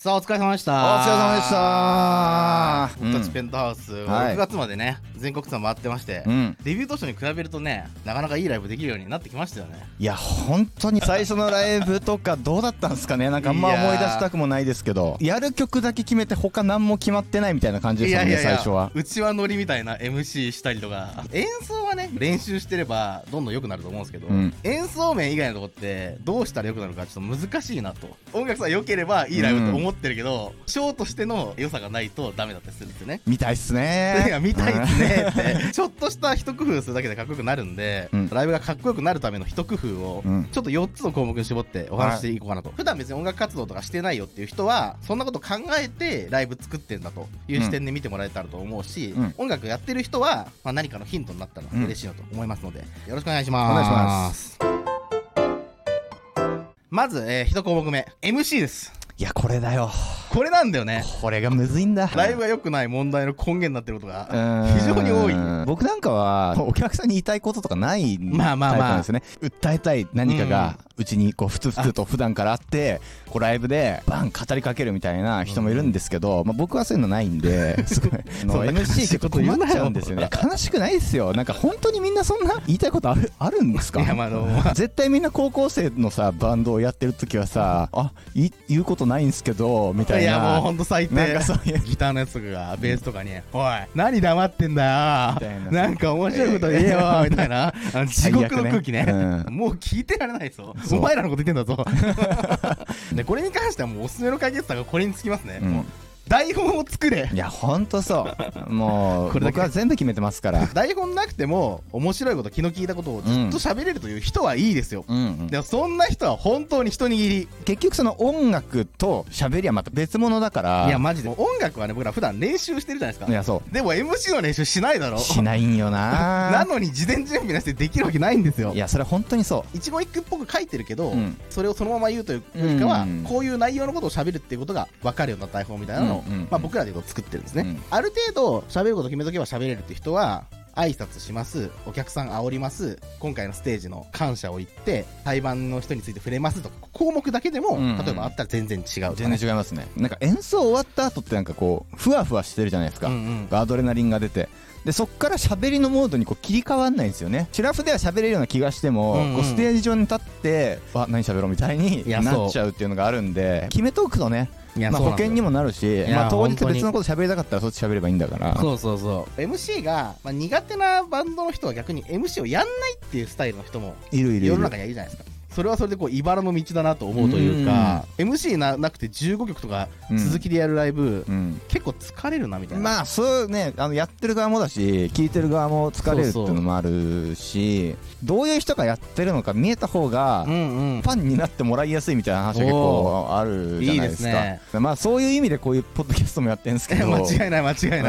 さあお疲れ様でした。 お疲れ様でした。 僕たちペントハウス、6月までね全国ツアー回ってまして、デビュー当初に比べるとねなかなかいいライブできるようになってきましたよね。 いや本当に最初のライブとかどうだったんですかね。なんかあんま思い出したくもないですけど、やる曲だけ決めて他何も決まってないみたいな感じですよね。最初はうちわ乗りみたいな MC したりとか、演奏はね練習してればどんどん良くなると思うんですけど、演奏面以外のとこってどうしたら良くなるかちょっと難しいなと。音楽さ良ければいいライブと思ってるけど、ショーとしての良さがないとダメだったりするんですよね。 見たいっすね。 いや見たいっすねってちょっとした一工夫するだけでかっこよくなるんで、ライブがかっこよくなるための一工夫をちょっと4つの項目に絞ってお話していこうかなと。普段別に音楽活動とかしてないよっていう人はそんなこと考えてライブ作ってんだという視点で見てもらえたらと思うし、音楽やってる人は何かのヒントになったら嬉しいなと思いますので、よろしくお願いします。 お願いします。 まず、1項目目 MC です。 いやこれだよ。 これなんだよね。 これがむずいんだ。 ライブが良くない問題の根源になってることが非常に多い。 僕なんかはお客さんに言いたいこととかないタイプなんですよね。訴えたい何かがうちにこうふつふつと普段からあって、こうライブでバン語りかけるみたいな人もいるんですけど、僕はそういうのないんで、すごいMC 結構困っちゃうんですよね。悲しくないですよ。なんか本当にみんなそんな言いたいことあるんですか。絶対みんな高校生のさバンドをやってる時はさ、言うことないんすけどみたいな。 いやもうほんと最低。なんかそういうギターのやつとかがベースとかに「おい何黙ってんだよ、なんか面白いこと言えよ」みたいな地獄の空気ね。もう聞いてられないぞ、お前らのこと言ってんだぞでこれに関してはもうおすすめの解決策がこれにつきますね。もう台本を作れ。 いやほんとそう。もう僕は全部決めてますから。 台本なくても面白いこと気の利いたことをずっと喋れるという人はいいですよ。でもそんな人は本当に一握り。 結局その音楽と喋りはまた別物だから。 いやマジで音楽はね僕ら普段練習してるじゃないですか。 いやそう。 でも MC の練習しないだろ。 しないんよななのに事前準備なしでできるわけないんですよ。 いやそれ本当にそう。 一言一句っぽく書いてるけど、それをそのまま言うというよりかはこういう内容のことを喋るっていうことが分かるような台本みたいなのを僕らで作ってるんですね。ある程度喋ること決めとけば喋れるって人は挨拶します、お客さん煽ります、今回のステージの感謝を言って対バンの人について触れますとか項目だけでも例えばあったら全然違う、 全然違いますね。なんか演奏終わった後ってなんかこうふわふわしてるじゃないですか、アドレナリンが出て。でそっから喋りのモードにこう切り替わんないんですよね。シラフでは喋れるような気がしても、こうステージ上に立って何喋ろうみたいになっちゃうっていうのがあるんで、決めておくとね、保険にもなるし、当日別のこと喋りたかったらそっち喋ればいいんだから。 そうそうそう。 MC が、苦手なバンドの人は逆に MC をやんないっていうスタイルの人も世の中にはいるじゃないですか。それはそれでこう茨の道だなと思うというか、MC なくて15曲とか続きでやるライブ、結構疲れるなみたいな。 そうね、やってる側もだし聴いてる側も疲れるっていうのもあるし、どういう人がやってるのか見えた方がファンになってもらいやすいみたいな話が結構あるじゃないですか。そういう意味でこういうポッドキャストもやってるんですけど、 間違いない間違いない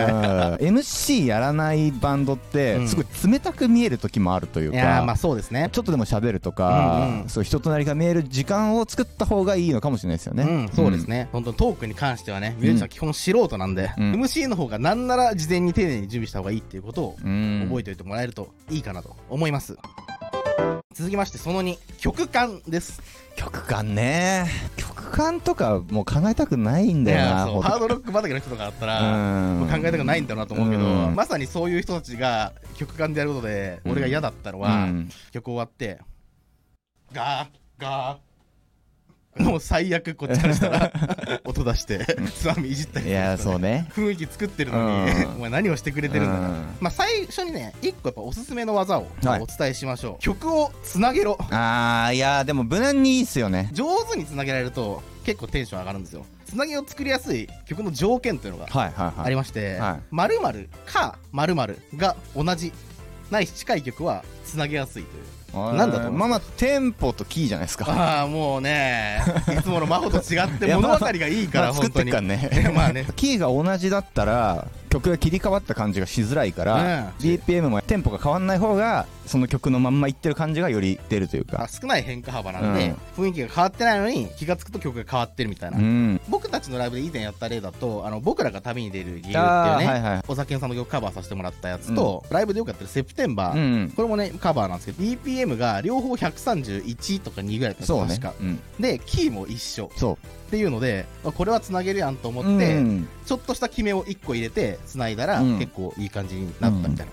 MC やらないバンドってすごい冷たく見える時もあるというか、 いやそうですね、 ちょっとでも喋るとか、そう人となりが見える時間を作った方がいいのかもしれないですよね。 そうですね。本当にトークに関してはね、ミュージシャンは基本素人なんで、MC の方がなんなら事前に丁寧に準備した方がいいっていうことを覚えておいてもらえるといいかなと思います。続きましてその2、曲感です。 曲感ね。曲感とかもう考えたくないんだよな。 ハードロック畑の人とかだったらもう考えたくないんだろうなと思うけど、まさにそういう人たちが曲感でやることで俺が嫌だったのは、曲終わってガーもう最悪こっちからしたら音出してつまみいじったりする、 いやそうね、 雰囲気作ってるのにお前何をしてくれてるんだな。最初にね1個やっぱおすすめの技をお伝えしましょう。曲をつなげろ。いやでも無難にいいっすよね。上手につなげられると結構テンション上がるんですよ。つなげを作りやすい曲の条件というのがありまして、〇〇か〇〇が同じないし近い曲はつなげやすいという。なんだとテンポとキーじゃないですか。 もうねいつもの真帆と違って物分かりがいいから本当にキーが同じだったら曲が切り替わった感じがしづらいから、BPM もテンポが変わんない方がその曲のまんまいってる感じがより出るというか、 少ない変化幅なんで、雰囲気が変わってないのに気がつくと曲が変わってるみたいな。僕たちのライブで以前やった例だと僕らが旅に出る理由っていうね、お酒さんの曲カバーさせてもらったやつと、ライブでよくやってるセプテンバー、これもねカバーなんですけど BPM BPM が両方131とか2ぐらいだったんですか、確か、でキーも一緒っていうので、これはつなげるやんと思って、ちょっとした決めを1個入れてつないだら、結構いい感じになったみたいな、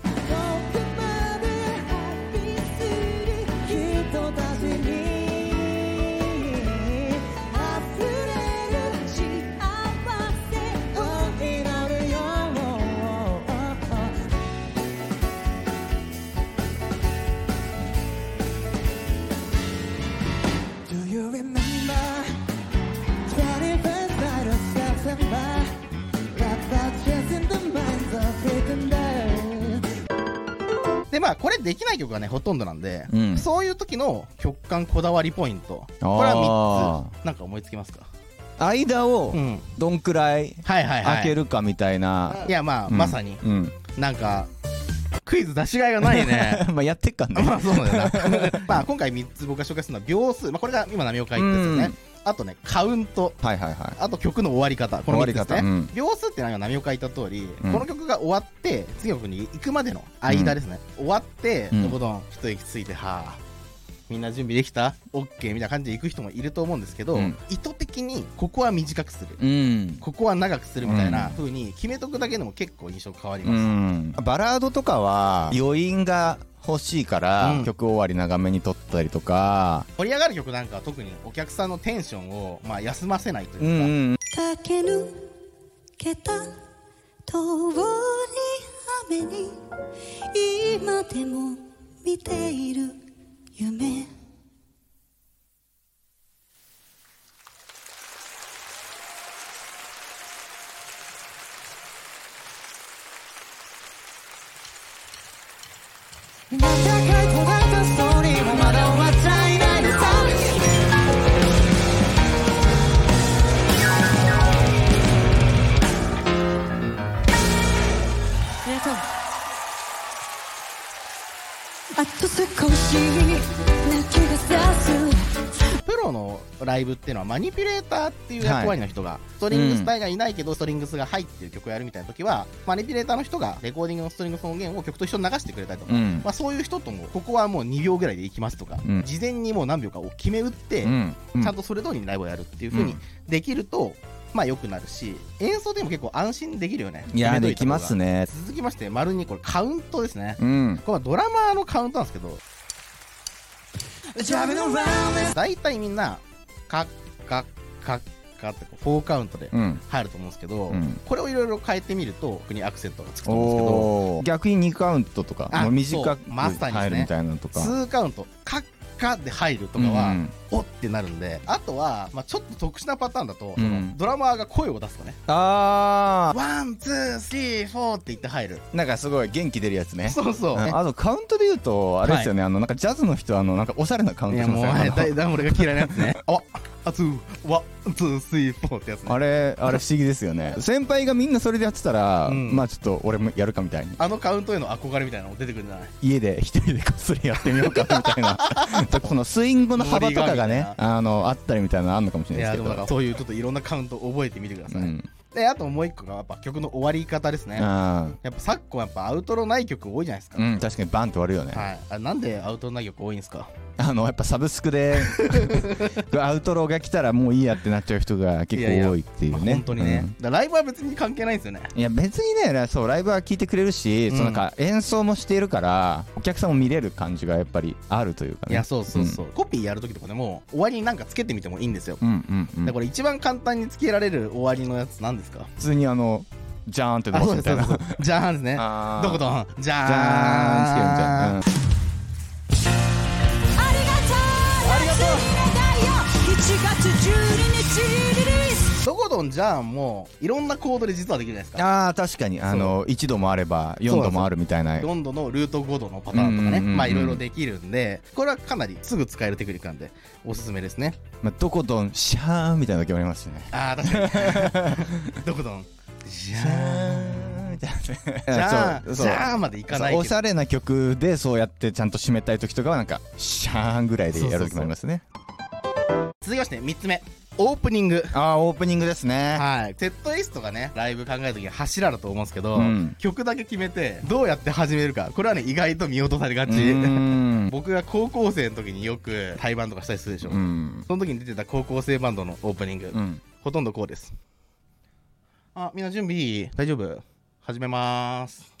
でまあこれできない曲がねほとんどなんで、そういう時の曲間こだわりポイント、これは3つなんか思いつきますか？ 間をどんくらい開けるかみたいな。 いやまあまさになんかクイズ出しがいがないね。 まあやってっかんね。 まあそうだよな。まあ今回3つ僕が紹介するのは秒数、まあこれが今波岡言ったやつですよね。あとねカウント、あと曲の終わり方、この3つですね。秒数ってのは波岡言った通り、この曲が終わって次の曲に行くまでの間ですね。終わってとことん一息ついて、はあみんな準備できた ?OK みたいな感じで行く人もいると思うんですけど、意図的にここは短くする、ここは長くするみたいな風に決めとくだけでも結構印象変わります。 バラードとかは余韻が欲しいから、曲終わり長めに撮ったりとか、 盛り上がる曲なんかは特にお客さんのテンションをまあ休ませないというか、駆け抜けた通り雨に今でも見ている夢、また書いてたストーリーもまだ終わっちゃいないのさ。あと少しな気がさす。プロのライブっていうのはマニピュレーターっていう役割の人が、ストリングス隊がいないけどストリングスが入ってる曲をやるみたいな時は、マニピュレーターの人がレコーディングのストリングスの音源を曲と一緒に流してくれたりとか、まあそういう人ともここはもう2秒ぐらいでいきますとか、事前にもう何秒かを決め打って、ちゃんとそれ通りにライブをやるっていう風にできると、まあ良くなるし、演奏でも結構安心できるよね。 いやできますね。 続きまして丸2、これカウントですね。これはドラマーのカウントなんですけど、大体みんなカッカッカッカって4カウントで入ると思うんですけど、これをいろいろ変えてみると特にアクセントがつくと思うんですけど、 逆に2カウントとかもう短く入るみたいなのとか、 2カウントカッカで入るとかはおってなるんで、あとはまあちょっと特殊なパターンだとドラマーが声を出すとね、ワンツースリーフォーって言って入る、 なんかすごい元気出るやつね。 そうそう。 あとカウントで言うとあれですよね、なんかジャズの人なんかおしゃれなカウントしますよね。 もう俺が嫌いなやつね。ワンツースリーフォーってやつね。 あれ不思議ですよね。先輩がみんなそれでやってたら、まあちょっと俺もやるかみたいに、 あのカウントへの憧れみたいなの出てくるんじゃない？ 家で一人でこっそりやってみようかみたいな。そのスイングの幅とかがねあったりみたいなのあるのかもしれないですけど、 いやでもだからそういうちょっといろんなカウントを覚えてみてください。であともう一個がやっぱ曲の終わり方ですね。やっぱ昨今やっぱアウトロない曲多いじゃないですか。 確かにバンって終わるよね。 なんでアウトロない曲多いんですか？ やっぱサブスクでアウトロが来たらもういいやってなっちゃう人が結構多いっていうね。 本当にね。ライブは別に関係ないんですよね。 いや別にね、そうライブは聴いてくれるし、なんか演奏もしているからお客さんも見れる感じがやっぱりあるというかね。 いやそうそうそう。コピーやるときとかでも終わりになんかつけてみてもいいんですよ。でこれ一番簡単につけられる終わりのやつなんですか？ 普通にジャーンって伸ばすみたいな。 ジャーンですね。どことんジャーン。 ありがとう。 どこどんジャーンもいろんなコードで実はできるじゃないですか。 確かに1度もあれば4度もあるみたいな。 4度のルート5度のパターンとかね、まあいろいろできるんで、これはかなりすぐ使えるテクニックなんでおすすめですね。 どこどんシャーンみたいなの決まりますしね。 確かに。どこどんシャーンみたいな。ジャーンまでいかないけど、 おしゃれな曲でそうやってちゃんと締めたい時とかはなんかシャーンぐらいでやる時もありますね。 続きまして3つ目、 オープニング。 オープニングですね。 はい。セットリストがね、ライブ考えるときに柱だと思うんですけど、曲だけ決めて、どうやって始めるか。これはね、意外と見落とされがち。僕が高校生の時によく対バンとかしたりするでしょ。その時に出てた高校生バンドのオープニング。ほとんどこうです。みんな準備大丈夫？始めまーす。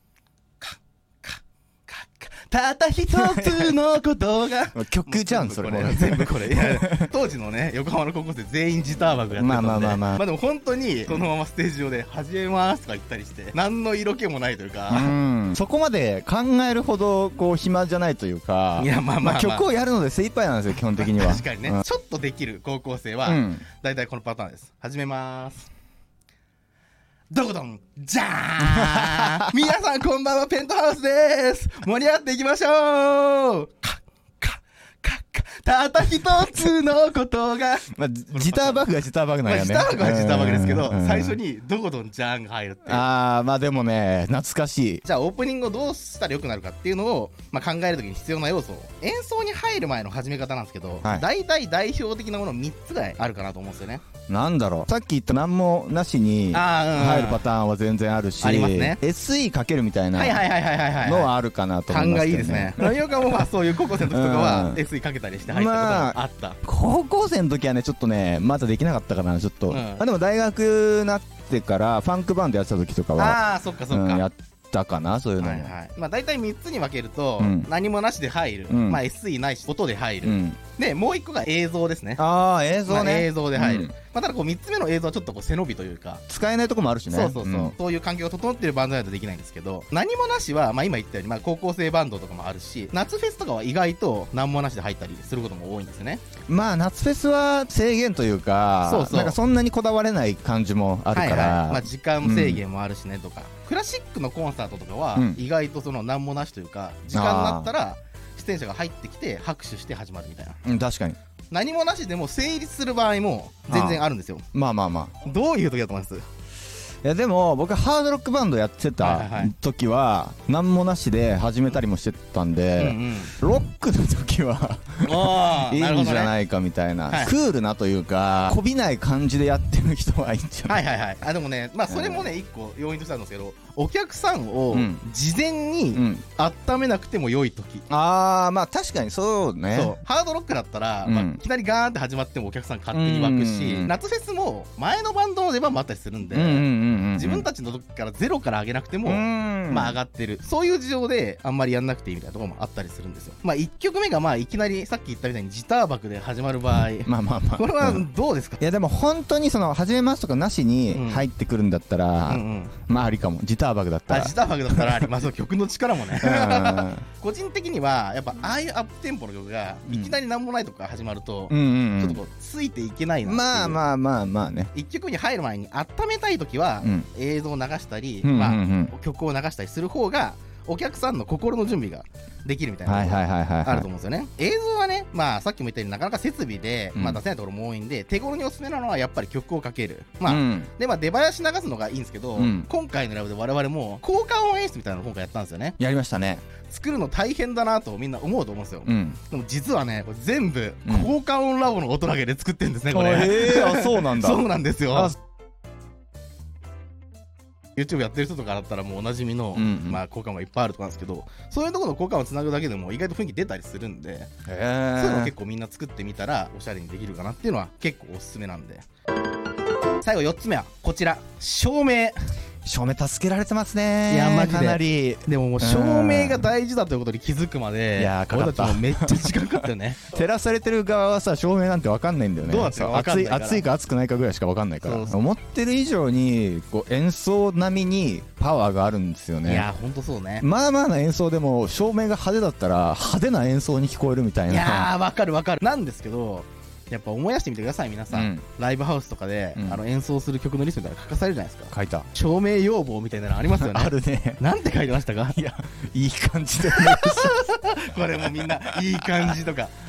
たった一つのことが曲じゃんそれ。 全部これ。当時のね横浜の高校生全員ギターバッグやってたんで、まあでも本当にそのままステージ上で始めますとか言ったりして何の色気もないというか、 そこまで考えるほどこう暇じゃないというか、 いやまあ曲をやるので精一杯なんですよ基本的には。 確かにね、ちょっとできる高校生はだいたいこのパターンです。始めます。どこどんじゃーん皆さんこんばんは、ペントハウスです。盛り上がっていきましょう。たった一つのことがジターバッグがジターバッグなんやね。 ジターバッグはジターバッグですけど、最初にどこどんじゃーんが入るって。 まあでもね懐かしい。 じゃあオープニングをどうしたらよくなるかっていうのを、考えるときに必要な要素、演奏に入る前の始め方なんですけど、大体代表的なもの3つぐらいあるかなと思うんですよね。 なんだろう、さっき言った何もなしに入るパターンは全然あるし、 ありますね。 SE かけるみたいなのはあるかなと思いますけどね。 勘がいいですね。浪岡もそういう高校生の時とかは SE かけたりして入ったこともあった。 高校生の時はねちょっとねまだできなかったかなちょっと、でも大学なってからファンクバンドやってた時とかはそっかそっか、 やったかなそういうのも。 大体3つに分けると、何もなしで入る、SE ないし音で入る、でもう1個が映像ですね。 映像ね、 映像で入る。ただこう3つ目の映像はちょっとこう背伸びというか使えないとこもあるしね。 そういう環境が整っているバンドないとできないんですけど、何もなしは今言ったように高校生バンドとかもあるし、夏フェスとかは意外と何もなしで入ったりすることも多いんですよね。 夏フェスは制限というか、なんかそんなにこだわれない感じもあるから、 時間制限もあるしねとか、クラシックのコンサートとかは意外とその何もなしというか、時間になったら出演者が入ってきて拍手して始まるみたいな。 確かに何もなしでも成立する場合も全然あるんですよ。どういう時だと思います？ いやでも僕ハードロックバンドやってた時は何もなしで始めたりもしてたんで、ロックの時はいいんじゃないかみたいな、クールなというかこびない感じでやってる人はいいんじゃないか。 でもねそれもね一個要因としてあるんですけど、お客さんを事前に温めなくても良い時。 確かにそうね。 ハードロックだったらいきなりガーンって始まってもお客さん勝手に湧くし、夏フェスも前のバンドの出番もあったりするんで、自分たちの時からゼロから上げなくても上がってる、そういう事情であんまりやんなくていいみたいなところもあったりするんですよ。1曲目がいきなりさっき言ったみたいにジターバックで始まる場合、これはどうですか？ いやでも本当にその始めますとかなしに入ってくるんだったらありかも。ジターバックだったらあります。曲の力もね個人的にはやっぱああいうアップテンポの曲がいきなりなんもないとこから始まるとちょっとこうついていけないなっていう。1曲に入る前に温めたい時は映像を流したり曲を流したりする方がお客さんの心の準備ができるみたいなのがあると思うんですよね。映像はねさっきも言ったようになかなか設備で出せないところも多いんで、手頃におすすめなのはやっぱり曲をかける。で出囃子流すのがいいんですけど、今回のライブで我々も効果音演出みたいなのを今回やったんですよね。 やりましたね。 作るの大変だなとみんな思うと思うんですよ。でも実はねこれ全部効果音ラボの音だけで作ってるんですねこれ。 そうなんだ。 そうなんですよ。YouTube やってる人とかだったらもうおなじみの効果音がいっぱいあるとかなんですけど、そういうところの効果音をつなぐだけでも意外と雰囲気出たりするんで、そういうのを結構みんな作ってみたらおしゃれにできるかなっていうのは結構おすすめなんで。最後4つ目はこちら、照明。 照明助けられてますね。 いやマジでかなり。 でももう照明が大事だということに気づくまで俺たちもめっちゃ時間かかったよね。 照らされてる側はさ照明なんて分かんないんだよね。 どうなってるか分かんないから、 暑いか暑くないかぐらいしか分かんないから、思ってる以上にこう演奏並みにパワーがあるんですよね。 いやほんとそうね。 まあまあな演奏でも照明が派手だったら派手な演奏に聞こえるみたいな。 いや分かる分かる。なんですけどやっぱ思い出してみてください皆さん、ライブハウスとかで、演奏する曲のリストみたいなの書かされるじゃないですか。 書いた。 照明要望みたいなのありますよね。 あるね。 なんて書いてましたか？ いやいい感じでこれもみんないい感じとか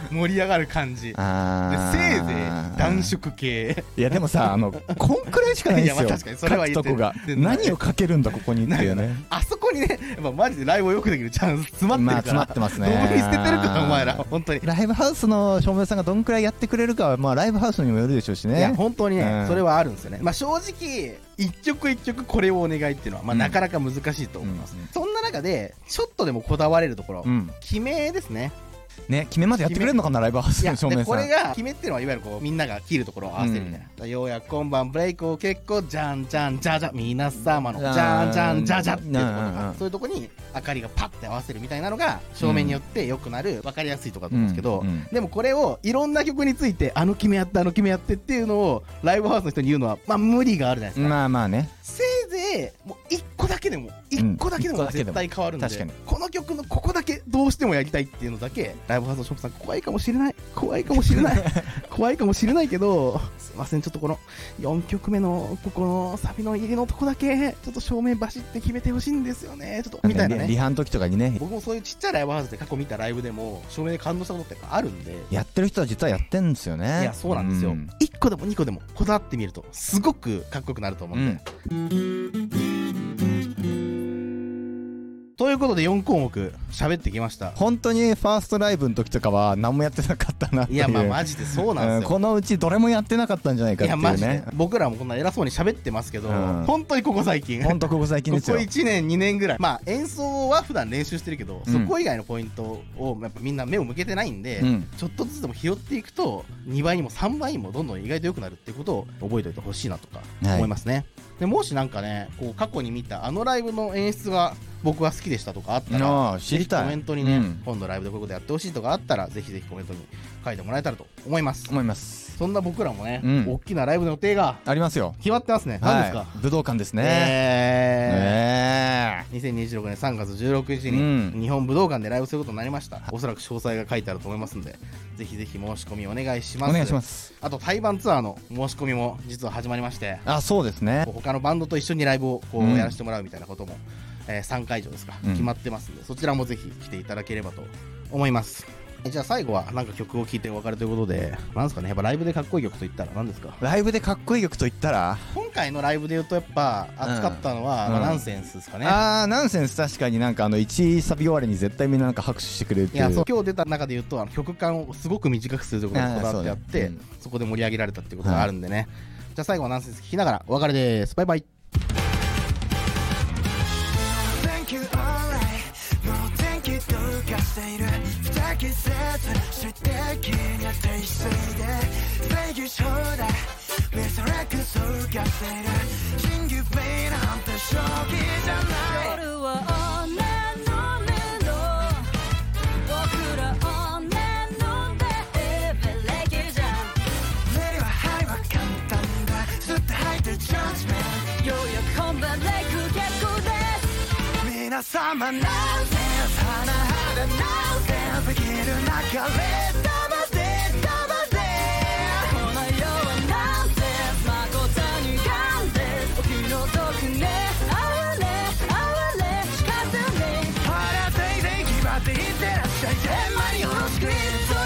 盛り上がる感じで、せいぜい暖色系。 いやでもさ、こんくらいしかないんですよ。 いやまあ確かにそれは言ってる。 書くとこが何を書けるんだここにっていうね。 あそこにね、やっぱマジでライブをよくできるチャンス詰まってるから。 詰まってますね。 どこに捨ててるかお前ら本当に。 ライブハウスの照明さんがどんくらいやってくれるかは、まあライブハウスにもよるでしょうしね。 いや本当にね、それはあるんですよね。まあ正直一曲一曲これをお願いっていうのはまあなかなか難しいと思います。そんな中でちょっとでもこだわれるところ、決めですね。 ね、決めまでやってくれるのかな、ライブハウスの照明さん。 これが決めっていうのは、いわゆるこうみんなが切るところを合わせるみたいな、ようやく今晩ブレイクを結構じゃんじゃんじゃじゃ皆様のじゃんじゃんじゃじゃっていうところが、そういうところに明かりがパッて合わせるみたいなのが照明によって良くなる分かりやすいとかだと思うんですけど、でもこれをいろんな曲について決めやって決めやってっていうのをライブハウスの人に言うのはまあ無理があるじゃないですか。 まあまあね、 せいぜいもう1個だけでも絶対変わるんで、この曲のここだけどうしてもやりたいっていうのだけ、ライブハウスのショップさん怖いかもしれない怖いかもしれないけど、すいません、ちょっとこの4曲目のここのサビの入りのとこだけちょっと照明バシって決めてほしいんですよね、ちょっとみたいなね。 リハの時とかにね、 僕もそういうちっちゃいライブハウスで過去見たライブでも照明で感動したことってやっぱあるんで、 やってる人は実はやってんですよね。 いやそうなんですよ、1個でも2個でもこだわってみるとすごくかっこよくなると思うんで、ということで4項目喋ってきました。 本当にファーストライブの時とかは何もやってなかったなっていう。 いやまあマジでそうなんですよ、 このうちどれもやってなかったんじゃないかっていうね。いやマジで僕らもこんな偉そうに喋ってますけど、本当にここ最近本当ここ最近ですよ。 ここ1年2年ぐらい、まあ演奏は普段練習してるけど、そこ以外のポイントをやっぱみんな目を向けてないんで、ちょっとずつでも拾っていくと2倍にも3倍にもどんどん意外と良くなるっていうことを覚えておいてほしいなとか思いますね。でもしなんかね、こう過去に見たライブの演出が僕は好きでしたとかあったら、 知りたい。 コメントにね、今度ライブでこういうことやってほしいとかあったら、ぜひぜひコメントに書いてもらえたらと思います。そんな僕らもね、大きなライブの予定がありますよ。決まってますね。何ですか？ 武道館ですね。 2026年3月16日に日本武道館でライブすることになりました。おそらく詳細が書いてあると思いますんで、ぜひぜひ申し込みお願いします。 お願いします。 あと対バンツアーの申し込みも実は始まりまして、 そうですね。 他のバンドと一緒にライブをこうやらせてもらうみたいなことも3会場ですか、決まってますんで、そちらもぜひ来ていただければと思います。じゃあ最後はなんか曲を聴いてお別れということで、なんですかね、やっぱライブでかっこいい曲といったら何ですか？ ライブでかっこいい曲といったら、 今回のライブで言うとやっぱ熱かったのは、ナンセンスですかね。 ナンセンス、確かになんか1サビ終わりに絶対みんななんか拍手してくれるっていう。 いやそう、今日出た中で言うと曲間をすごく短くするということがこだわってあって、そこで盛り上げられたっていうことがあるんでね、じゃあ最後はナンセンス聴きながらお別れです。バイバイ。季節指的な定性で制御将来目さらくそうがせる真偽フェイなんて正気じゃない。夜は女のメロ僕ら女のベイベーレギじゃん。レディはハイは簡単だ吸って吐いてジャッジメント。ようやく本番レイク結構です。皆様なんせ花肌なんせできる流れ玉でこの世はなんせ誠にガンですお気の毒ね哀れ仕方ね腹手で決まっていってらっしゃい全部によろしくいるぞ